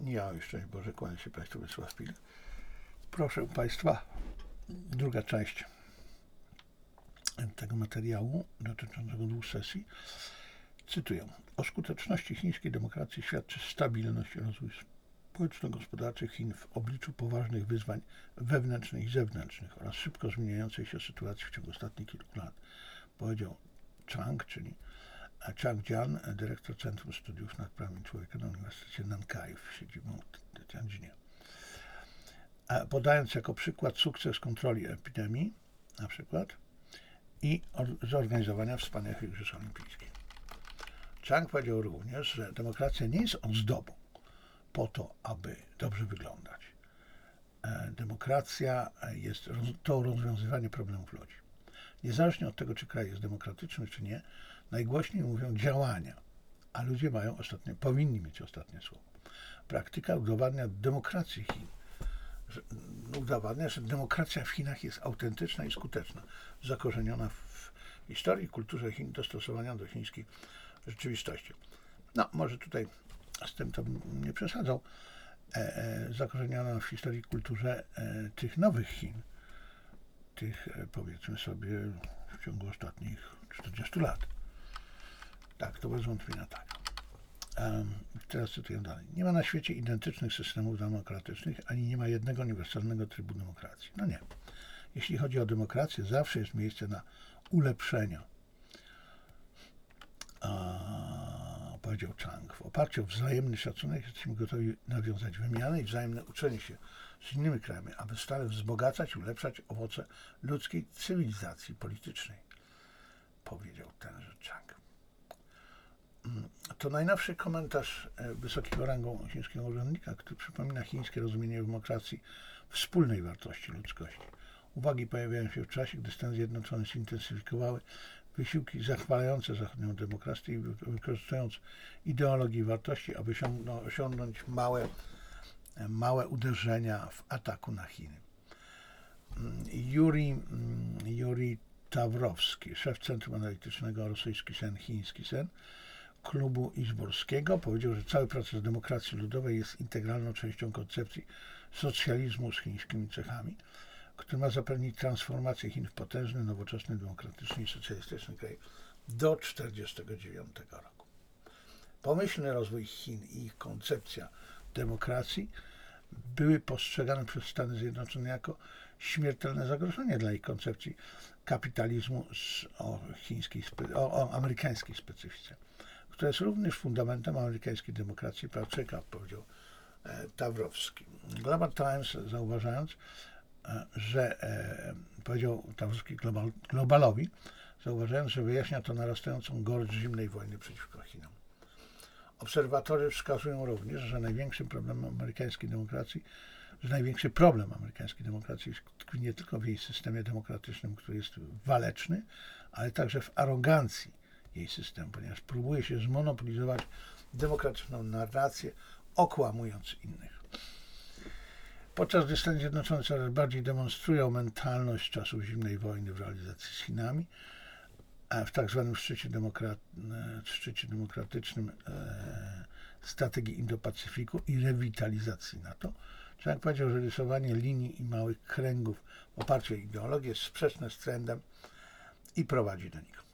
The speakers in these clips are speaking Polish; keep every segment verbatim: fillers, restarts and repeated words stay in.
Ja jeszcze Boże, kłanię się Państwu, Wiesław Pilch. Proszę Państwa, druga część tego materiału dotyczącego dwóch sesji. Cytuję. O skuteczności chińskiej demokracji świadczy stabilność i rozwój społeczno-gospodarczy Chin w obliczu poważnych wyzwań wewnętrznych i zewnętrznych oraz szybko zmieniającej się sytuacji w ciągu ostatnich kilku lat, powiedział Chang, czyli Chang Jian, dyrektor Centrum Studiów nad Prawami Człowieka na Uniwersytecie Nankaj w siedzibą w Tianjinie. Podając jako przykład sukces kontroli epidemii, na przykład, i zorganizowania wspaniałych igrzysk olimpijskich. Chang powiedział również, że demokracja nie jest ozdobą po to, aby dobrze wyglądać. Demokracja jest to rozwiązywanie problemów ludzi. Niezależnie od tego, czy kraj jest demokratyczny, czy nie, najgłośniej mówią działania, a ludzie mają ostatnie, powinni mieć ostatnie słowo. Praktyka udowadnia demokrację Chin. Że, udowadnia, że demokracja w Chinach jest autentyczna i skuteczna, zakorzeniona w historii i kulturze Chin, dostosowania do chińskiej rzeczywistości. No, może tutaj z tym to bym nie przesadzał. E, e, zakorzeniona w historii i kulturze e, tych nowych Chin, tych e, powiedzmy sobie w ciągu ostatnich czterdziestu lat. Tak, to bez wątpienia tak. Um, teraz cytuję dalej. Nie ma na świecie identycznych systemów demokratycznych, ani nie ma jednego uniwersalnego trybu demokracji. No nie. Jeśli chodzi o demokrację, zawsze jest miejsce na ulepszenia. A, powiedział Chang. W oparciu o wzajemny szacunek jesteśmy gotowi nawiązać wymianę i wzajemne uczenie się z innymi krajami, aby stale wzbogacać i ulepszać owoce ludzkiej cywilizacji politycznej. Powiedział tenże Chang. To najnowszy komentarz wysokiego rangą chińskiego urzędnika, który przypomina chińskie rozumienie demokracji wspólnej wartości ludzkości. Uwagi pojawiają się w czasie, gdy Stany Zjednoczone zintensyfikowały wysiłki zachwalające zachodnią demokrację, wykorzystując ideologię i wartości, aby osiągnąć małe, małe uderzenia w ataku na Chiny. Juri, Juri Tawrowski, szef Centrum Analitycznego Rosyjski Sen, Chiński Sen, klubu Izborskiego, powiedział, że cały proces demokracji ludowej jest integralną częścią koncepcji socjalizmu z chińskimi cechami, który ma zapewnić transformację Chin w potężny, nowoczesny, demokratyczny i socjalistyczny kraj do tysiąc dziewięćset czterdziestego dziewiątego roku. Pomyślny rozwój Chin i ich koncepcja demokracji były postrzegane przez Stany Zjednoczone jako śmiertelne zagrożenie dla ich koncepcji kapitalizmu z, o, chińskiej, o, o amerykańskiej specyfice, która jest również fundamentem amerykańskiej demokracji i praw człowieka, powiedział e, Tawrowski. Global Times, zauważając, e, że e, powiedział Tawrowski global, Globalowi, zauważając, że wyjaśnia to narastającą gorycz zimnej wojny przeciwko Chinom. Obserwatorzy wskazują również, że największym problemem amerykańskiej demokracji, że największy problem amerykańskiej demokracji tkwi nie tylko w jej systemie demokratycznym, który jest waleczny, ale także w arogancji jej systemu, ponieważ próbuje się zmonopolizować demokratyczną narrację, okłamując innych. Podczas gdy Stany Zjednoczone coraz bardziej demonstrują mentalność czasów zimnej wojny w realizacji z Chinami, a w tak zwanym szczycie, demokrat, szczycie demokratycznym e, strategii Indo-Pacyfiku i rewitalizacji NATO, Chang powiedział, że rysowanie linii i małych kręgów w oparciu o ideologię jest sprzeczne z trendem i prowadzi donikąd.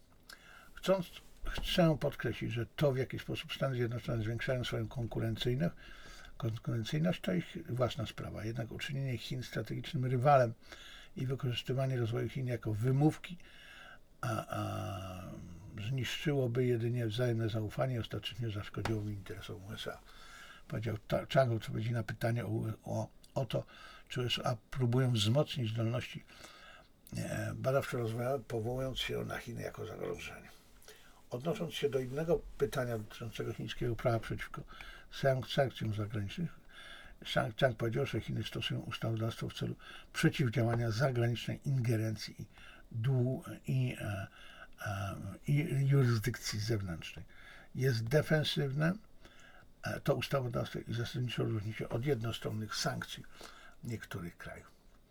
Chcąc, chcę podkreślić, że to, w jaki sposób Stany Zjednoczone zwiększają swoją konkurencyjność, konkurencyjność, to ich własna sprawa. Jednak uczynienie Chin strategicznym rywalem i wykorzystywanie rozwoju Chin jako wymówki a, a zniszczyłoby jedynie wzajemne zaufanie i ostatecznie zaszkodziłoby interesom U S A. Powiedział Chang w odpowiedzi na pytanie o, o, o to, czy U S A próbują wzmocnić zdolności badawczo-rozwojowe, powołując się na Chiny jako zagrożenie. Odnosząc się do innego pytania dotyczącego chińskiego prawa przeciwko sankcjom zagranicznych, Chang powiedział, że Chiny stosują ustawodawstwo w celu przeciwdziałania zagranicznej ingerencji i, dłu, i, e, e, i jurysdykcji zewnętrznej. Jest defensywne, e, to ustawodawstwo i zasadniczo różni się od jednostronnych sankcji niektórych krajów.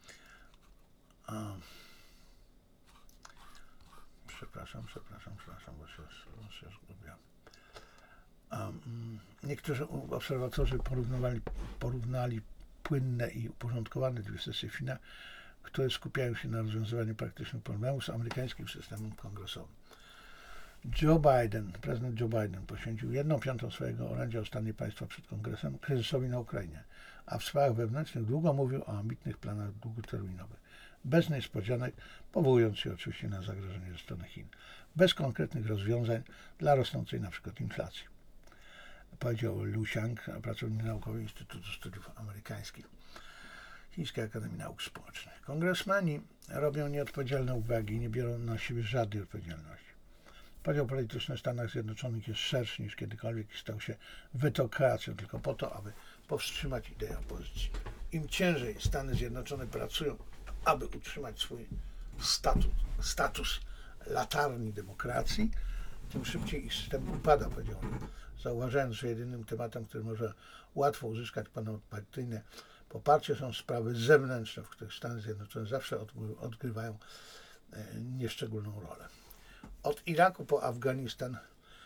E, Przepraszam, przepraszam, przepraszam, bo się, bo się zgubiłem. Niektórzy obserwatorzy porównywali, porównali płynne i uporządkowane dwie sesje w Chinach, które skupiają się na rozwiązywaniu praktycznych problemów z amerykańskim systemem kongresowym. Joe Biden, prezydent Joe Biden poświęcił jedną piątą swojego orędzia o stanie państwa przed kongresem kryzysowi na Ukrainie, a w sprawach wewnętrznych długo mówił o ambitnych planach długoterminowych. Bez niespodzianek, powołując się oczywiście na zagrożenie ze strony Chin. Bez konkretnych rozwiązań dla rosnącej na przykład inflacji. Powiedział Liu Xiang, pracownik naukowy Instytutu Studiów Amerykańskich Chińskiej Akademii Nauk Społecznych. Kongresmeni robią nieodpowiedzialne uwagi i nie biorą na siebie żadnej odpowiedzialności. Podział polityczny w Stanach Zjednoczonych jest szerszy niż kiedykolwiek i stał się wytokracją tylko po to, aby powstrzymać ideę opozycji. Im ciężej Stany Zjednoczone pracują, aby utrzymać swój status, status latarni demokracji, tym szybciej ich system upada, powiedział on, zauważając, że jedynym tematem, który może łatwo uzyskać ponadpartyjne poparcie, są sprawy zewnętrzne, w których Stany Zjednoczone zawsze odgrywają nieszczególną rolę. Od Iraku po Afganistan,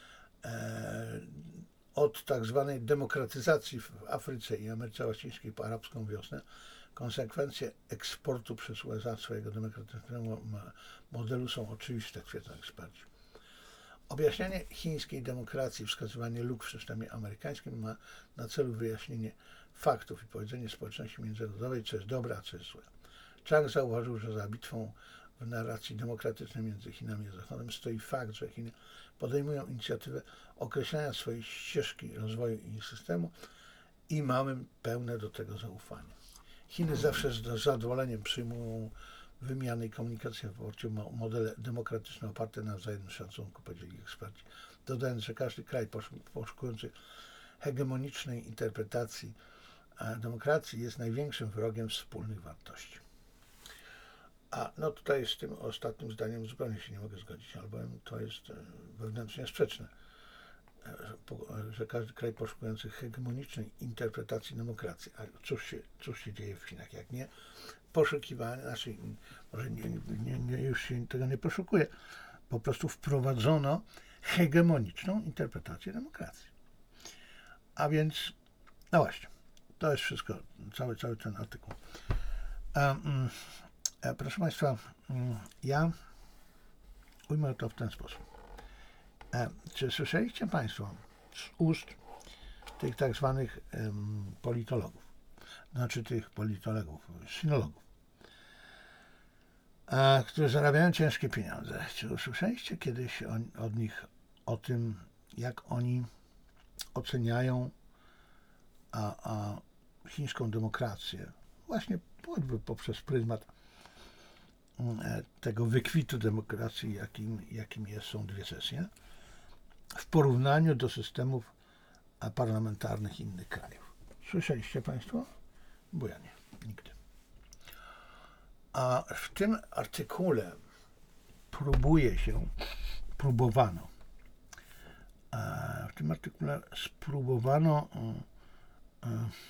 e, od tak zwanej demokratyzacji w Afryce i Ameryce Łacińskiej po arabską wiosnę, konsekwencje eksportu przez U S A swojego demokratycznego modelu są oczywiste, twierdzą eksperci. Objaśnienie chińskiej demokracji, wskazywanie luk w systemie amerykańskim ma na celu wyjaśnienie faktów i powiedzenie społeczności międzynarodowej, co jest dobre, a co jest złe. Chang zauważył, że za bitwą w narracji demokratycznej między Chinami a Zachodem stoi fakt, że Chiny podejmują inicjatywę określania swojej ścieżki rozwoju i systemu i mamy pełne do tego zaufanie. Chiny zawsze z zadowoleniem przyjmują wymiany i komunikację w oparciu o modele demokratyczne oparte na wzajemnym szacunku, powiedzieli eksperci, dodając, że każdy kraj poszukujący hegemonicznej interpretacji demokracji jest największym wrogiem wspólnych wartości. A no tutaj z tym ostatnim zdaniem zupełnie się nie mogę zgodzić, albowiem to jest wewnętrznie sprzeczne, że każdy kraj poszukujący hegemonicznej interpretacji demokracji, a cóż się, cóż się dzieje w Chinach, jak nie poszukiwanie, znaczy może nie, nie, nie, już się tego nie poszukuje, po prostu wprowadzono hegemoniczną interpretację demokracji. A więc, no właśnie, to jest wszystko, cały, cały ten artykuł. Um, Proszę Państwa, ja ujmę to w ten sposób. Czy słyszeliście Państwo z ust tych tak zwanych um, politologów, znaczy tych politologów, sinologów, a, którzy zarabiają ciężkie pieniądze? Czy usłyszeliście kiedyś o, od nich o tym, jak oni oceniają a, a chińską demokrację, właśnie choćby poprzez pryzmat tego wykwitu demokracji, jakim, jakim jest, są dwie sesje, w porównaniu do systemów parlamentarnych innych krajów. Słyszeliście Państwo? Bo ja nie, nigdy. A w tym artykule próbuje się, próbowano, a w tym artykule spróbowano a,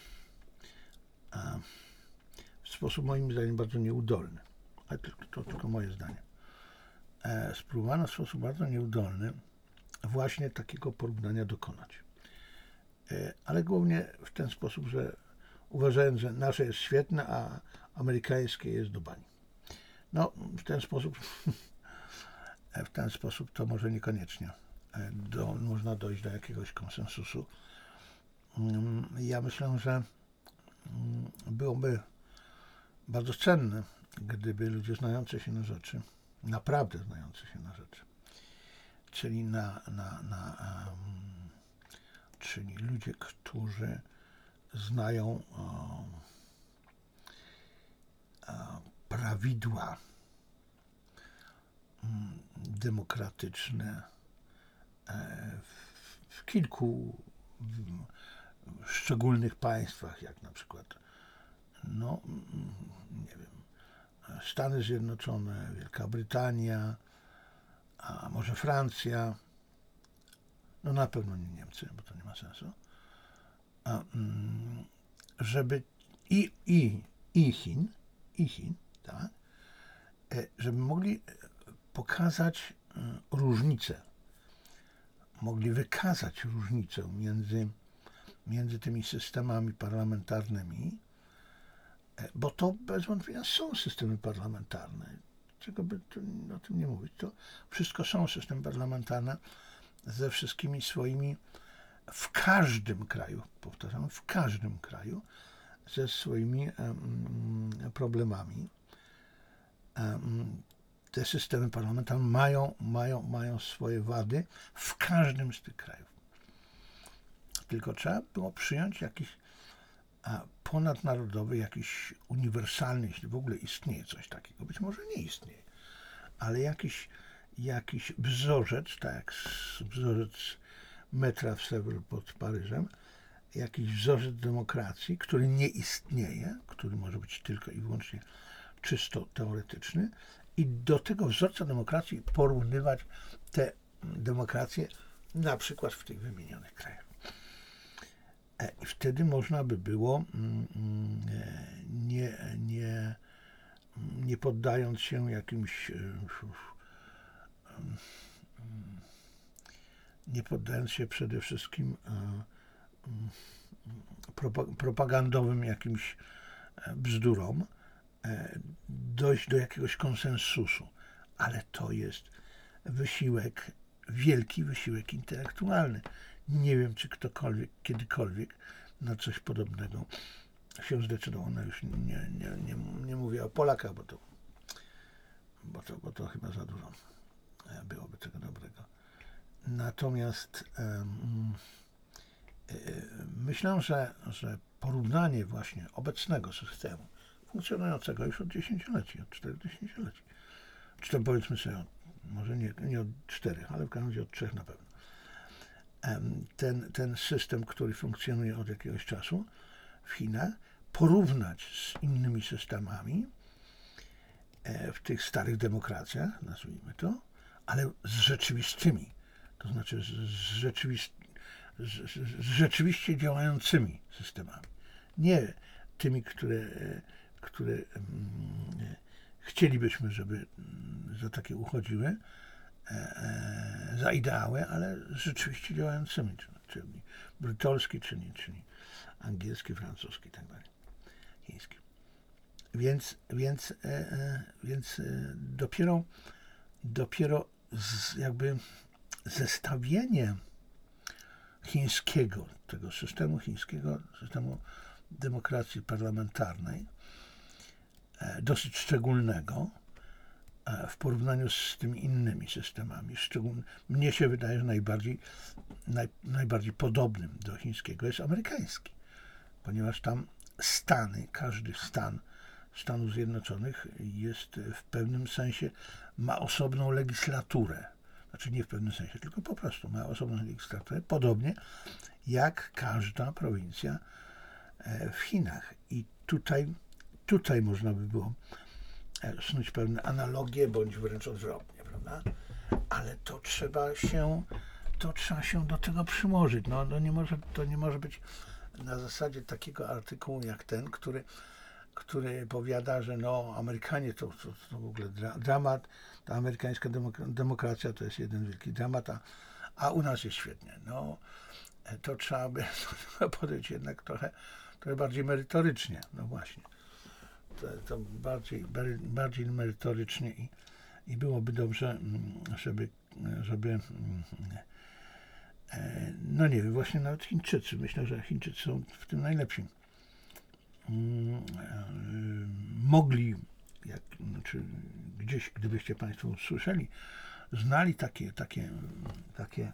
a, w sposób moim zdaniem bardzo nieudolny, ale to, to tylko moje zdanie, e, spróbowano w sposób bardzo nieudolny właśnie takiego porównania dokonać. E, ale głównie w ten sposób, że uważając, że nasze jest świetne, a amerykańskie jest do bani. No, w ten sposób w ten sposób to może niekoniecznie do, można dojść do jakiegoś konsensusu. Ja myślę, że byłoby bardzo cenne, gdyby ludzie znający się na rzeczy, naprawdę znający się na rzeczy, czyli na, na, na um, czyli ludzie, którzy znają um, um, prawidła um, demokratyczne e, w, w kilku w, w szczególnych państwach, jak na przykład no, nie wiem, Stany Zjednoczone, Wielka Brytania, a może Francja, no na pewno nie Niemcy, bo to nie ma sensu, a, żeby i, i, i Chin, i Chin, tak, żeby mogli pokazać różnice mogli wykazać różnicę między, między tymi systemami parlamentarnymi, bo to bez wątpienia są systemy parlamentarne. Czego by tu o tym nie mówić? To wszystko są systemy parlamentarne ze wszystkimi swoimi, w każdym kraju, powtarzam, w każdym kraju, ze swoimi um, problemami. Um, te systemy parlamentarne mają, mają, mają swoje wady w każdym z tych krajów. Tylko trzeba było przyjąć jakiś a, ponadnarodowy, jakiś uniwersalny, jeśli w ogóle istnieje coś takiego, być może nie istnieje, ale jakiś, jakiś wzorzec, tak jak wzorzec metra w Sèvres pod Paryżem, jakiś wzorzec demokracji, który nie istnieje, który może być tylko i wyłącznie czysto teoretyczny, i do tego wzorca demokracji porównywać te demokracje na przykład w tych wymienionych krajach. I wtedy można by było, nie, nie, nie poddając się jakimś, nie poddając się przede wszystkim propagandowym jakimś bzdurom, dojść do jakiegoś konsensusu. Ale to jest wysiłek, wielki wysiłek intelektualny. Nie wiem, czy ktokolwiek, kiedykolwiek na coś podobnego się zdecydował. No już nie, nie, nie, nie mówię o Polakach, bo to, bo, to, bo to chyba za dużo byłoby tego dobrego. Natomiast um, myślę, że, że porównanie właśnie obecnego systemu, funkcjonującego już od dziesięcioleci, od czterech dziesięcioleci, czy to powiedzmy sobie, może nie, nie od czterech, ale w każdym razie od trzech na pewno. Ten, ten system, który funkcjonuje od jakiegoś czasu w Chinach, porównać z innymi systemami w tych starych demokracjach, nazwijmy to, ale z rzeczywistymi, to znaczy z, rzeczywist, z, z rzeczywiście działającymi systemami. Nie tymi, które, które chcielibyśmy, żeby za takie uchodziły, za ideały, ale rzeczywiście działającymi, czyli brytolski, czyli, czyli angielski, francuski i tak dalej, chiński. Więc, więc, więc dopiero, dopiero z, jakby zestawienie chińskiego, tego systemu chińskiego, systemu demokracji parlamentarnej, dosyć szczególnego, w porównaniu z tymi innymi systemami. Szczególnie, mnie się wydaje, że najbardziej, naj, najbardziej podobnym do chińskiego jest amerykański, ponieważ tam stany, każdy stan Stanów Zjednoczonych jest w pewnym sensie, ma osobną legislaturę. Znaczy nie w pewnym sensie, tylko po prostu ma osobną legislaturę, podobnie jak każda prowincja w Chinach. I tutaj, tutaj można by było snuć pewne analogie, bądź wręcz odwrotnie, prawda? Ale to trzeba się, to trzeba się do tego przyłożyć. No, no nie może, to nie może być na zasadzie takiego artykułu jak ten, który, który powiada, że no Amerykanie to, to, to w ogóle dra, dramat, ta amerykańska demokracja to jest jeden wielki dramat, a, a u nas jest świetnie. No to trzeba by to podejść jednak trochę, trochę bardziej merytorycznie, no właśnie. To, to bardziej, bardziej merytorycznie i, i byłoby dobrze, żeby, żeby no nie wiem, właśnie nawet Chińczycy, myślę, że Chińczycy są w tym najlepsi, mogli, jak, czy gdzieś, gdybyście Państwo usłyszeli, znali takie, takie, takie,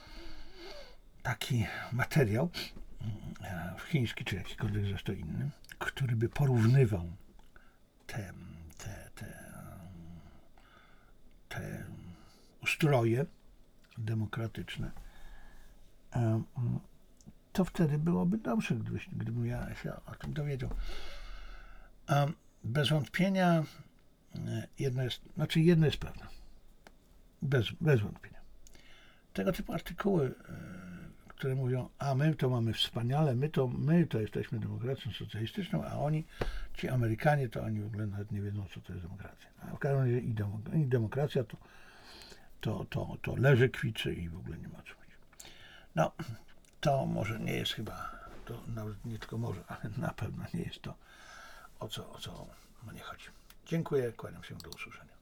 taki materiał chiński, czy jakikolwiek zresztą inny, który by porównywał te, te, te, te ustroje demokratyczne, to wtedy byłoby dobrze, gdybyś, gdybym ja się o tym dowiedział. Bez wątpienia jedno jest, znaczy jedno jest pewne. Bez, bez wątpienia. Tego typu artykuły, które mówią, a my to mamy wspaniale, my to, my to jesteśmy demokracją socjalistyczną, a oni, ci Amerykanie, to oni w ogóle nawet nie wiedzą, co to jest demokracja. A w każdym razie i, demok- i demokracja to, to, to, to leży, kwiczy i w ogóle nie ma co mówić. No, to może nie jest chyba, to nawet nie tylko może, ale na pewno nie jest to, o co, o co mnie chodzi. Dziękuję, kłaniam się, do usłyszenia.